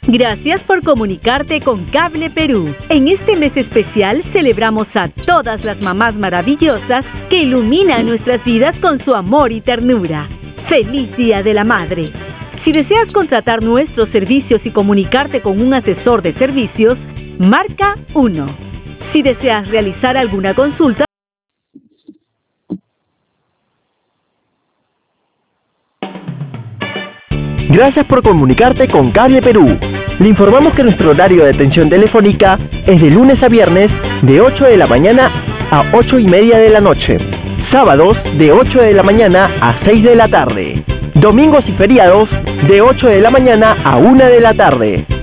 Gracias por comunicarte con Cable Perú. En este mes especial celebramos a todas las mamás maravillosas que iluminan nuestras vidas con su amor y ternura. ¡Feliz Día de la Madre! Si deseas contratar nuestros servicios y comunicarte con un asesor de servicios, marca 1. Si deseas realizar alguna consulta, Gracias por comunicarte con Cable Perú. Le informamos que nuestro horario de atención telefónica es de lunes a viernes de 8 de la mañana a 8:30 de la noche. Sábados de 8 de la mañana a 6 de la tarde. Domingos y feriados de 8 de la mañana a 1 de la tarde.